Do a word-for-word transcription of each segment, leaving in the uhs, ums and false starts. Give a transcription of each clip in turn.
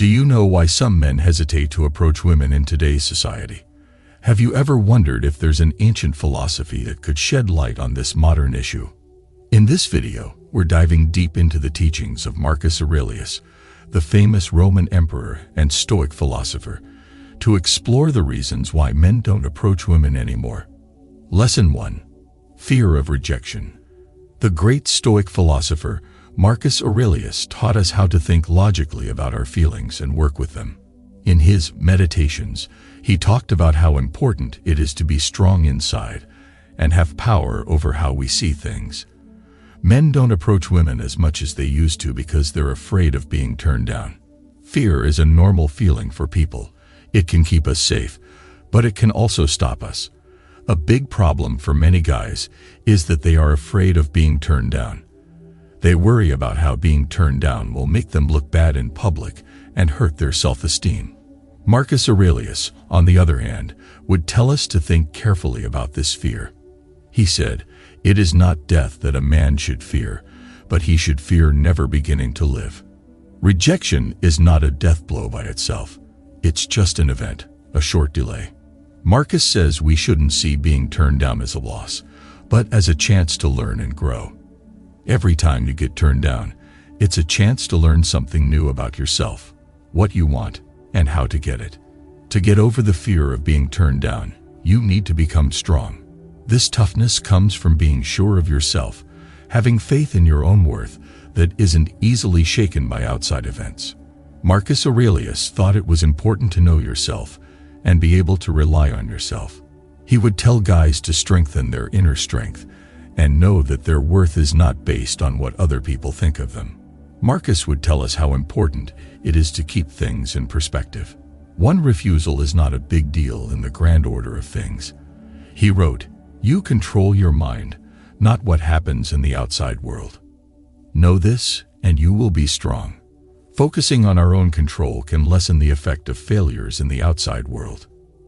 Do you know why some men hesitate to approach women in today's society? Have you ever wondered if there's an ancient philosophy that could shed light on this modern issue? In this video, we're diving deep into the teachings of Marcus Aurelius, the famous Roman emperor and Stoic philosopher, to explore the reasons why men don't approach women anymore. Lesson one. Fear of rejection. The great Stoic philosopher, Marcus Aurelius, taught us how to think logically about our feelings and work with them. In his Meditations, he talked about how important it is to be strong inside and have power over how we see things. Men don't approach women as much as they used to because they're afraid of being turned down. Fear is a normal feeling for people. It can keep us safe, but it can also stop us. A big problem for many guys is that they are afraid of being turned down. They worry about how being turned down will make them look bad in public and hurt their self-esteem. Marcus Aurelius, on the other hand, would tell us to think carefully about this fear. He said, "It is not death that a man should fear, but he should fear never beginning to live." Rejection is not a death blow by itself. It's just an event, a short delay. Marcus says we shouldn't see being turned down as a loss, but as a chance to learn and grow. Every time you get turned down, it's a chance to learn something new about yourself, what you want, and how to get it. To get over the fear of being turned down, you need to become strong. This toughness comes from being sure of yourself, having faith in your own worth that isn't easily shaken by outside events. Marcus Aurelius thought it was important to know yourself and be able to rely on yourself. He would tell guys to strengthen their inner strength and know that their worth is not based on what other people think of them. Marcus would tell us how important it is to keep things in perspective. One refusal is not a big deal in the grand order of things. He wrote, "You control your mind, not what happens in the outside world. Know this, and you will be strong." Focusing on our own control can lessen the effect of failures in the outside world.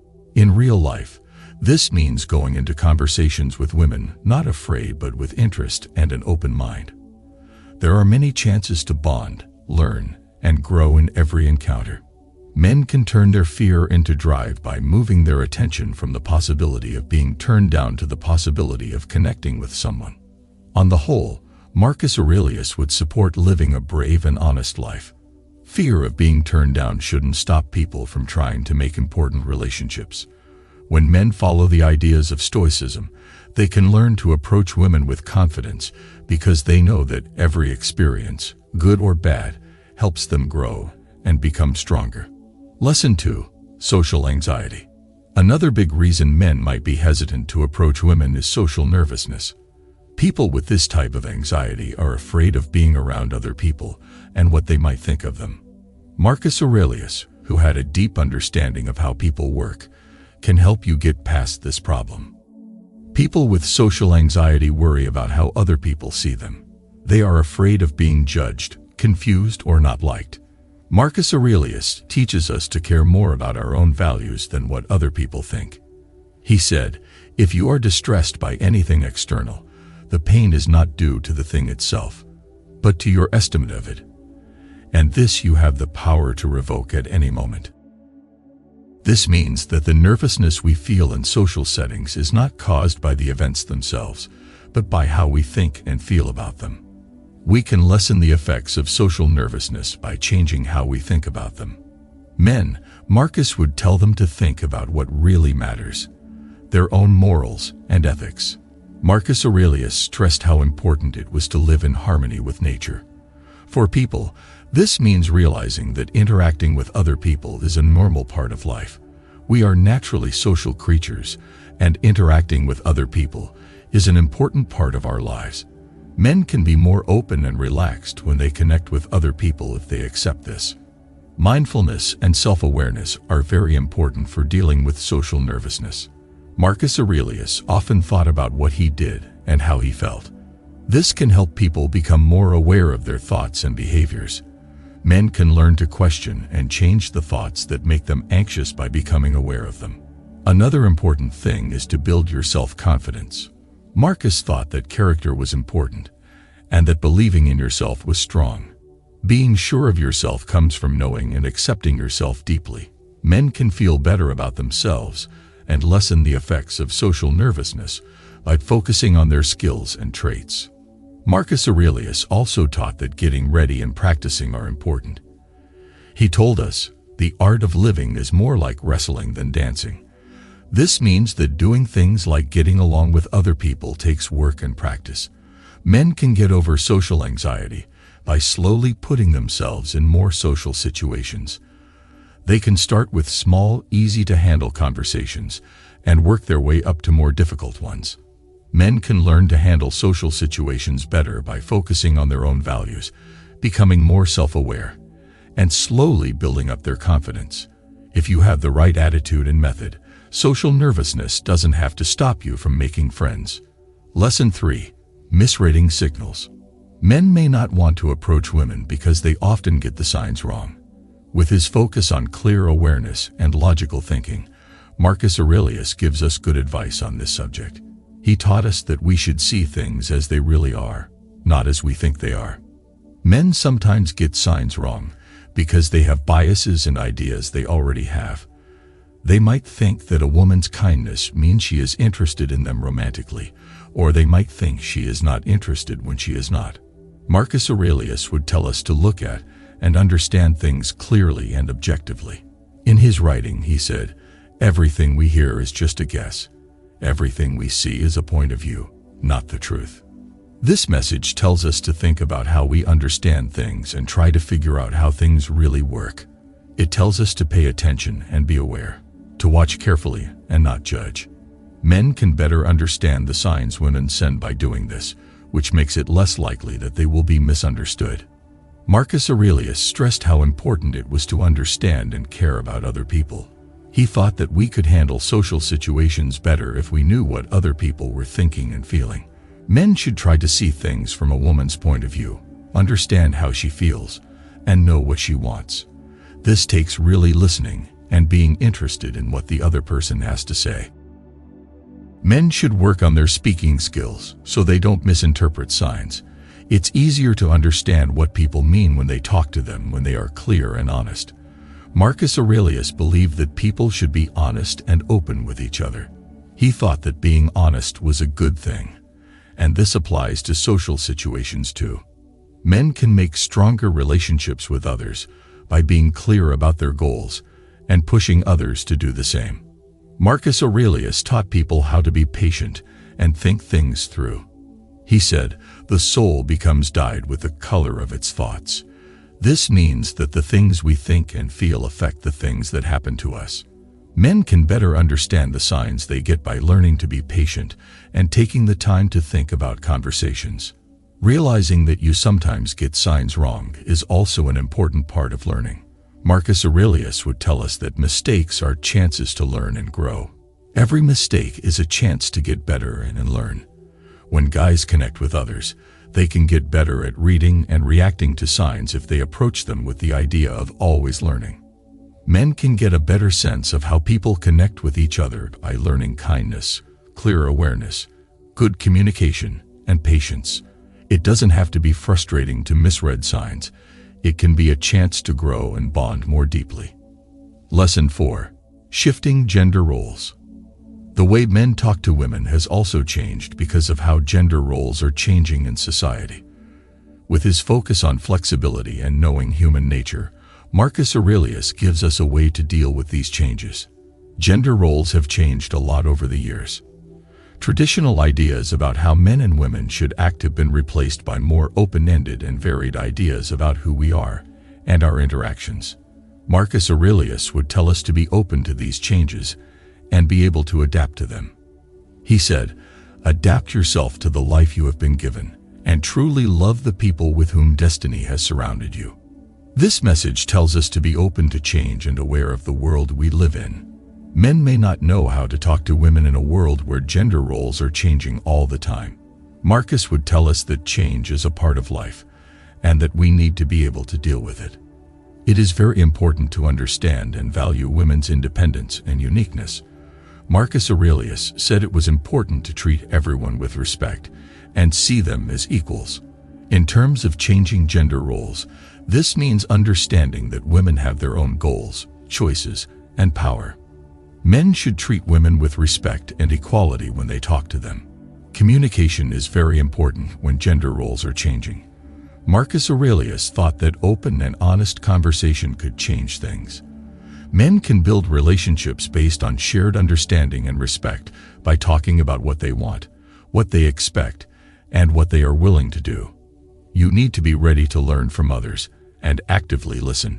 In real life, this means going into conversations with women not afraid but with interest and an open mind. There are many chances to bond, learn, and grow in every encounter. Men can turn their fear into drive by moving their attention from the possibility of being turned down to the possibility of connecting with someone. On the whole, Marcus Aurelius would support living a brave and honest life. Fear of being turned down shouldn't stop people from trying to make important relationships. When men follow the ideas of Stoicism, they can learn to approach women with confidence because they know that every experience, good or bad, helps them grow and become stronger. Lesson two. Social anxiety. Another big reason men might be hesitant to approach women is social nervousness. People with this type of anxiety are afraid of being around other people and what they might think of them. Marcus Aurelius, who had a deep understanding of how people work, can help you get past this problem. People with social anxiety worry about how other people see them. They are afraid of being judged, confused, or not liked. Marcus Aurelius teaches us to care more about our own values than what other people think. He said, "If you are distressed by anything external, the pain is not due to the thing itself, but to your estimate of it. And this you have the power to revoke at any moment." This means that the nervousness we feel in social settings is not caused by the events themselves, but by how we think and feel about them. We can lessen the effects of social nervousness by changing how we think about them. Men, Marcus would tell them to think about what really matters, their own morals and ethics. Marcus Aurelius stressed how important it was to live in harmony with nature. For people, this means realizing that interacting with other people is a normal part of life. We are naturally social creatures, and interacting with other people is an important part of our lives. Men can be more open and relaxed when they connect with other people if they accept this. Mindfulness and self-awareness are very important for dealing with social nervousness. Marcus Aurelius often thought about what he did and how he felt. This can help people become more aware of their thoughts and behaviors. Men can learn to question and change the thoughts that make them anxious by becoming aware of them. Another important thing is to build your self-confidence. Marcus thought that character was important and that believing in yourself was strong. Being sure of yourself comes from knowing and accepting yourself deeply. Men can feel better about themselves and lessen the effects of social nervousness by focusing on their skills and traits. Marcus Aurelius also taught that getting ready and practicing are important. He told us, the art of living is more like wrestling than dancing. This means that doing things like getting along with other people takes work and practice. Men can get over social anxiety by slowly putting themselves in more social situations. They can start with small, easy-to-handle conversations and work their way up to more difficult ones. Men can learn to handle social situations better by focusing on their own values, becoming more self-aware, and slowly building up their confidence. If you have the right attitude and method, social nervousness doesn't have to stop you from making friends. Lesson three. Misreading signals. Men may not want to approach women because they often get the signs wrong. With his focus on clear awareness and logical thinking, Marcus Aurelius gives us good advice on this subject. He taught us that we should see things as they really are, not as we think they are. Men sometimes get signs wrong because they have biases and ideas they already have. They might think that a woman's kindness means she is interested in them romantically, or they might think she is not interested when she is not. Marcus Aurelius would tell us to look at and understand things clearly and objectively. In his writing, he said, "Everything we hear is just a guess. Everything we see is a point of view, not the truth." This message tells us to think about how we understand things and try to figure out how things really work. It tells us to pay attention and be aware, to watch carefully and not judge. Men can better understand the signs women send by doing this, which makes it less likely that they will be misunderstood. Marcus Aurelius stressed how important it was to understand and care about other people. He thought that we could handle social situations better if we knew what other people were thinking and feeling. Men should try to see things from a woman's point of view, understand how she feels, and know what she wants. This takes really listening and being interested in what the other person has to say. Men should work on their speaking skills so they don't misinterpret signs. It's easier to understand what people mean when they talk to them when they are clear and honest. Marcus Aurelius believed that people should be honest and open with each other. He thought that being honest was a good thing, and this applies to social situations too. Men can make stronger relationships with others by being clear about their goals and pushing others to do the same. Marcus Aurelius taught people how to be patient and think things through. He said, "The soul becomes dyed with the color of its thoughts." This means that the things we think and feel affect the things that happen to us. Men can better understand the signs they get by learning to be patient and taking the time to think about conversations. Realizing that you sometimes get signs wrong is also an important part of learning. Marcus Aurelius would tell us that mistakes are chances to learn and grow. Every mistake is a chance to get better and learn. When guys connect with others, they can get better at reading and reacting to signs if they approach them with the idea of always learning. Men can get a better sense of how people connect with each other by learning kindness, clear awareness, good communication, and patience. It doesn't have to be frustrating to misread signs. It can be a chance to grow and bond more deeply. Lesson four. Shifting gender roles. The way men talk to women has also changed because of how gender roles are changing in society. With his focus on flexibility and knowing human nature, Marcus Aurelius gives us a way to deal with these changes. Gender roles have changed a lot over the years. Traditional ideas about how men and women should act have been replaced by more open-ended and varied ideas about who we are and our interactions. Marcus Aurelius would tell us to be open to these changes and be able to adapt to them. He said, "Adapt yourself to the life you have been given, and truly love the people with whom destiny has surrounded you." This message tells us to be open to change and aware of the world we live in. Men may not know how to talk to women in a world where gender roles are changing all the time. Marcus would tell us that change is a part of life, and that we need to be able to deal with it. It is very important to understand and value women's independence and uniqueness. Marcus Aurelius said it was important to treat everyone with respect and see them as equals. In terms of changing gender roles, This means understanding that women have their own goals, choices, and power. Men should treat women with respect and equality when they talk to them. Communication is very important when gender roles are changing. Marcus Aurelius thought that open and honest conversation could change things. Men can build relationships based on shared understanding and respect by talking about what they want, what they expect, and what they are willing to do. You need to be ready to learn from others and actively listen.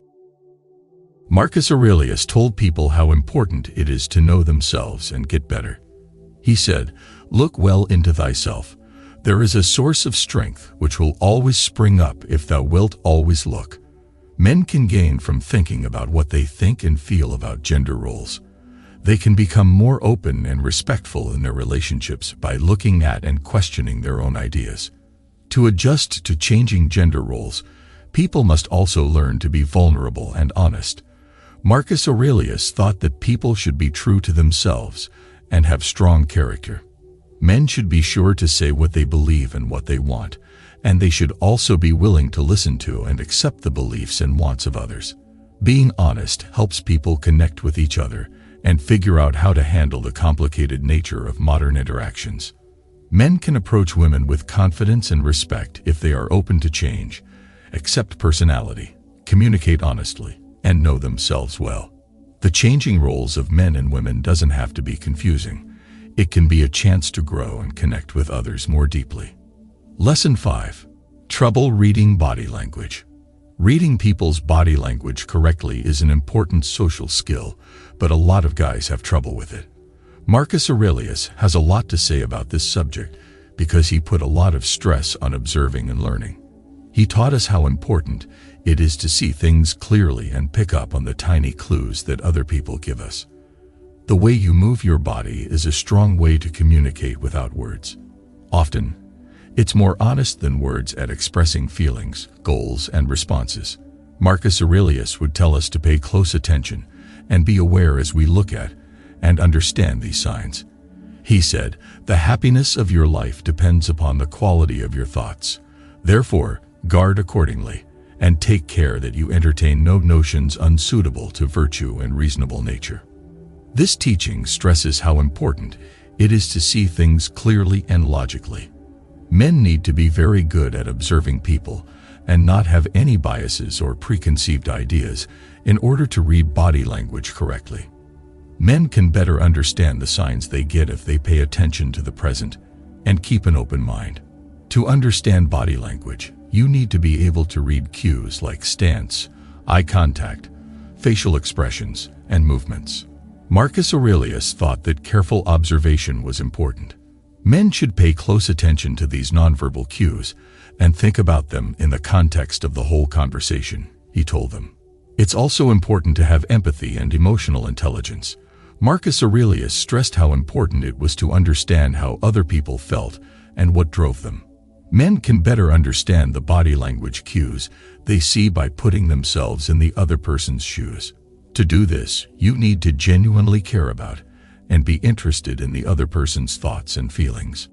Marcus Aurelius told people how important it is to know themselves and get better. He said, "Look well into thyself. There is a source of strength which will always spring up if thou wilt always look." Men can gain from thinking about what they think and feel about gender roles. They can become more open and respectful in their relationships by looking at and questioning their own ideas. To adjust to changing gender roles, people must also learn to be vulnerable and honest. Marcus Aurelius thought that people should be true to themselves and have strong character. Men should be sure to say what they believe and what they want, and they should also be willing to listen to and accept the beliefs and wants of others. Being honest helps people connect with each other and figure out how to handle the complicated nature of modern interactions. Men can approach women with confidence and respect if they are open to change, accept personality, communicate honestly, and know themselves well. The changing roles of men and women doesn't have to be confusing. It can be a chance to grow and connect with others more deeply. Lesson five. Trouble reading body language. Reading people's body language correctly is an important social skill, but a lot of guys have trouble with it. Marcus Aurelius has a lot to say about this subject because he put a lot of stress on observing and learning. He taught us how important it is to see things clearly and pick up on the tiny clues that other people give us. The way you move your body is a strong way to communicate without words. Often, it's more honest than words at expressing feelings, goals, and responses. Marcus Aurelius would tell us to pay close attention and be aware as we look at and understand these signs. He said, "The happiness of your life depends upon the quality of your thoughts. Therefore, guard accordingly, and take care that you entertain no notions unsuitable to virtue and reasonable nature." This teaching stresses how important it is to see things clearly and logically. Men need to be very good at observing people and not have any biases or preconceived ideas in order to read body language correctly. Men can better understand the signs they get if they pay attention to the present and keep an open mind. To understand body language, you need to be able to read cues like stance, eye contact, facial expressions, and movements. Marcus Aurelius thought that careful observation was important. Men should pay close attention to these nonverbal cues and think about them in the context of the whole conversation, he told them. It's also important to have empathy and emotional intelligence. Marcus Aurelius stressed how important it was to understand how other people felt and what drove them. Men can better understand the body language cues they see by putting themselves in the other person's shoes. To do this, you need to genuinely care about and be interested in the other person's thoughts and feelings.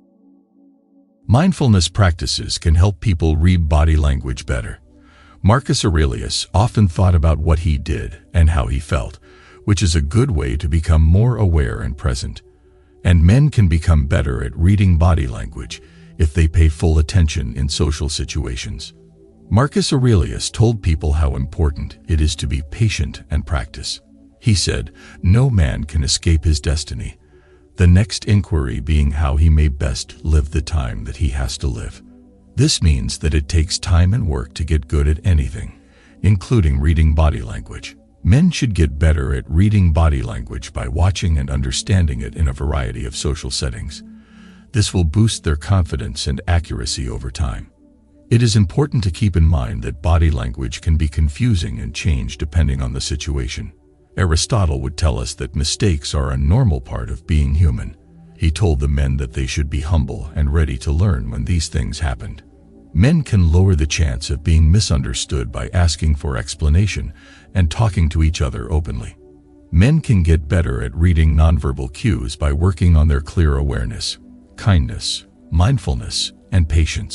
Mindfulness practices can help people read body language better. Marcus Aurelius often thought about what he did and how he felt, which is a good way to become more aware and present. And men can become better at reading body language if they pay full attention in social situations. Marcus Aurelius told people how important it is to be patient and practice. He said, "No man can escape his destiny, the next inquiry being how he may best live the time that he has to live." This means that it takes time and work to get good at anything, including reading body language. Men should get better at reading body language by watching and understanding it in a variety of social settings. This will boost their confidence and accuracy over time. It is important to keep in mind that body language can be confusing and change depending on the situation. Aristotle would tell us that mistakes are a normal part of being human. He told the men that they should be humble and ready to learn when these things happened. Men can lower the chance of being misunderstood by asking for explanation and talking to each other openly. Men can get better at reading nonverbal cues by working on their clear awareness, kindness, mindfulness, and patience.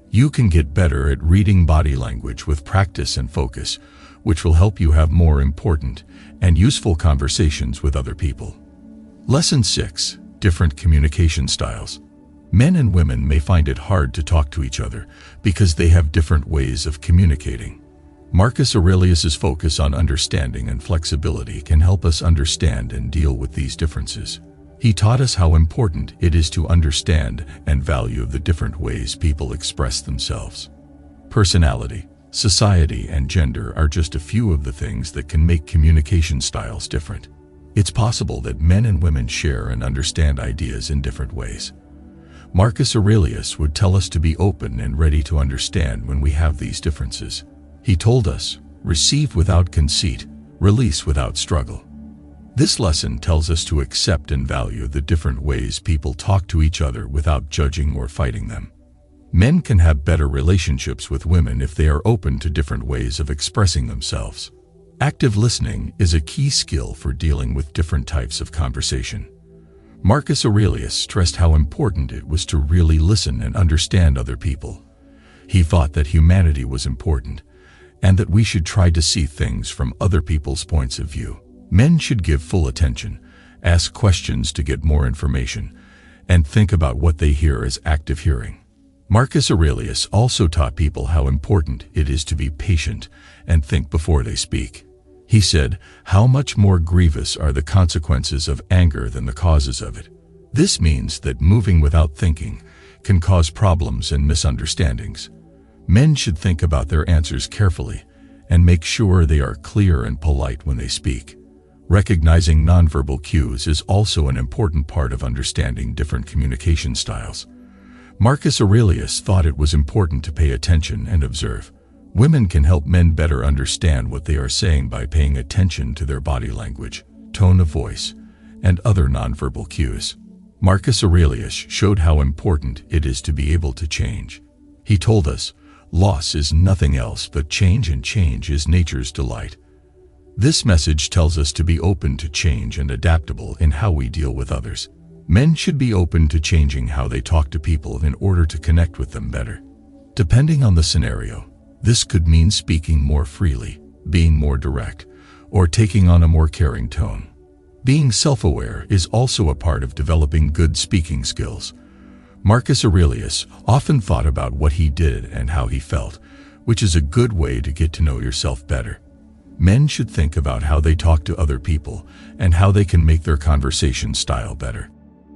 You can get better at reading body language with practice and focus, which will help you have more important and useful conversations with other people. Lesson six. Different communication styles. Men and women may find it hard to talk to each other because they have different ways of communicating. Marcus Aurelius's focus on understanding and flexibility can help us understand and deal with these differences. He taught us how important it is to understand and value the different ways people express themselves. Personality, society, and gender are just a few of the things that can make communication styles different. It's possible that men and women share and understand ideas in different ways. Marcus Aurelius would tell us to be open and ready to understand when we have these differences. He told us, receive without conceit, release without struggle. This lesson tells us to accept and value the different ways people talk to each other without judging or fighting them. Men can have better relationships with women if they are open to different ways of expressing themselves. Active listening is a key skill for dealing with different types of conversation. Marcus Aurelius stressed how important it was to really listen and understand other people. He thought that humanity was important, and that we should try to see things from other people's points of view. Men should give full attention, ask questions to get more information, and think about what they hear as active hearing. Marcus Aurelius also taught people how important it is to be patient and think before they speak. He said, "How much more grievous are the consequences of anger than the causes of it." This means that moving without thinking can cause problems and misunderstandings. Men should think about their answers carefully and make sure they are clear and polite when they speak. Recognizing nonverbal cues is also an important part of understanding different communication styles. Marcus Aurelius thought it was important to pay attention and observe. Women can help men better understand what they are saying by paying attention to their body language, tone of voice, and other nonverbal cues. Marcus Aurelius showed how important it is to be able to change. He told us, "Loss is nothing else but change, and change is nature's delight." This message tells us to be open to change and adaptable in how we deal with others. Men should be open to changing how they talk to people in order to connect with them better. Depending on the scenario, this could mean speaking more freely, being more direct, or taking on a more caring tone. Being self-aware is also a part of developing good speaking skills. Marcus Aurelius often thought about what he did and how he felt, which is a good way to get to know yourself better. Men should think about how they talk to other people and how they can make their conversation style better.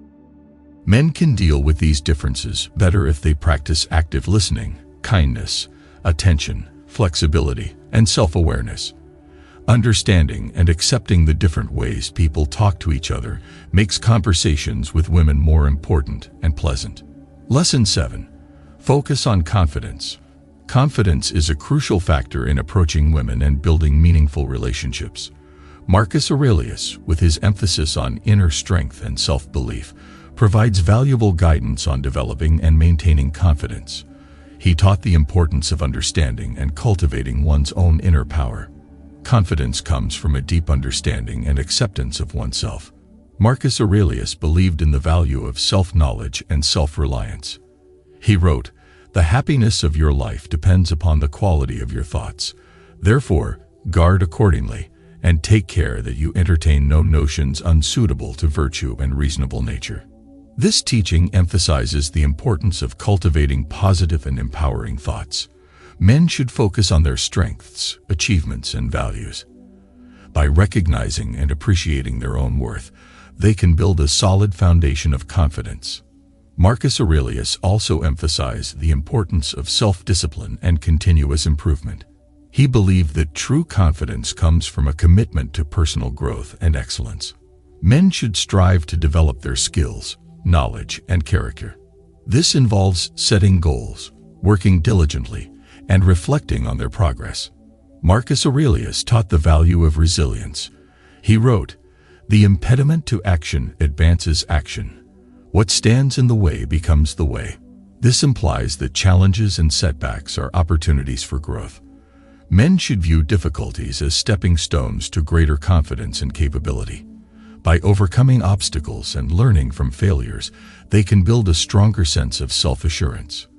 Men can deal with these differences better if they practice active listening, kindness, attention, flexibility, and self-awareness. Understanding and accepting the different ways people talk to each other makes conversations with women more important and pleasant. Lesson seven. Focus on confidence. Confidence is a crucial factor in approaching women and building meaningful relationships. Marcus Aurelius, with his emphasis on inner strength and self-belief, provides valuable guidance on developing and maintaining confidence. He taught the importance of understanding and cultivating one's own inner power. Confidence comes from a deep understanding and acceptance of oneself. Marcus Aurelius believed in the value of self-knowledge and self-reliance. He wrote, "The happiness of your life depends upon the quality of your thoughts. Therefore, guard accordingly, and take care that you entertain no notions unsuitable to virtue and reasonable nature." This teaching emphasizes the importance of cultivating positive and empowering thoughts. Men should focus on their strengths, achievements, and values. By recognizing and appreciating their own worth, they can build a solid foundation of confidence. Marcus Aurelius also emphasized the importance of self-discipline and continuous improvement. He believed that true confidence comes from a commitment to personal growth and excellence. Men should strive to develop their skills, knowledge, and character. This involves setting goals, working diligently, and reflecting on their progress. Marcus Aurelius taught the value of resilience. He wrote, "The impediment to action advances action. What stands in the way becomes the way." This implies that challenges and setbacks are opportunities for growth. Men should view difficulties as stepping stones to greater confidence and capability. By overcoming obstacles and learning from failures, they can build a stronger sense of self-assurance.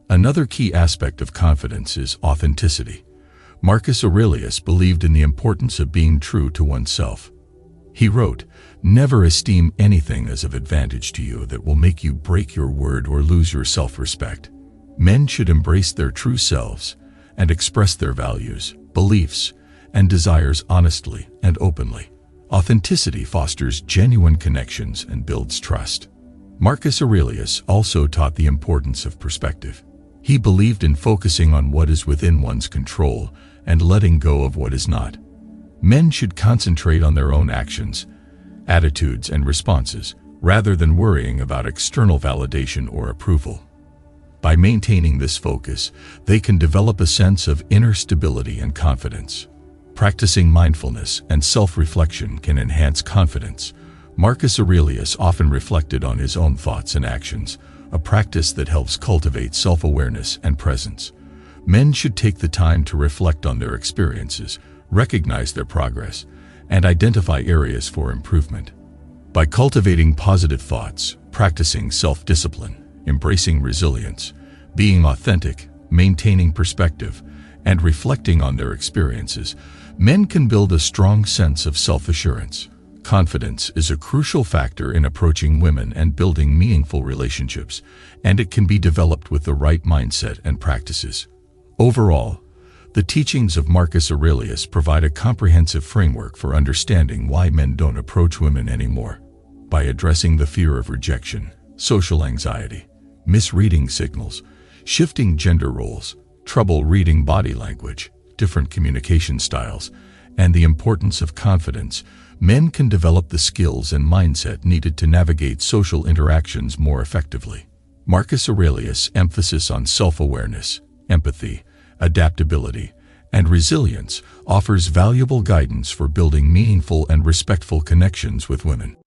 Another key aspect of confidence is authenticity. Marcus Aurelius believed in the importance of being true to oneself. He wrote, "Never esteem anything as of advantage to you that will make you break your word or lose your self-respect." Men should embrace their true selves and express their values, beliefs, and desires honestly and openly. Authenticity fosters genuine connections and builds trust. Marcus Aurelius also taught the importance of perspective. He believed in focusing on what is within one's control and letting go of what is not. Men should concentrate on their own actions, attitudes, and responses, rather than worrying about external validation or approval. By maintaining this focus, they can develop a sense of inner stability and confidence. Practicing mindfulness and self-reflection can enhance confidence. Marcus Aurelius often reflected on his own thoughts and actions, a practice that helps cultivate self-awareness and presence. Men should take the time to reflect on their experiences, recognize their progress, and identify areas for improvement. By cultivating positive thoughts, practicing self-discipline, embracing resilience, being authentic, maintaining perspective, and reflecting on their experiences, men can build a strong sense of self-assurance. Confidence is a crucial factor in approaching women and building meaningful relationships, and it can be developed with the right mindset and practices. Overall, the teachings of Marcus Aurelius provide a comprehensive framework for understanding why men don't approach women anymore. By addressing the fear of rejection, social anxiety, misreading signals, shifting gender roles, trouble reading body language, different communication styles, and the importance of confidence, men can develop the skills and mindset needed to navigate social interactions more effectively. Marcus Aurelius' emphasis on self-awareness, empathy, adaptability, and resilience offers valuable guidance for building meaningful and respectful connections with women.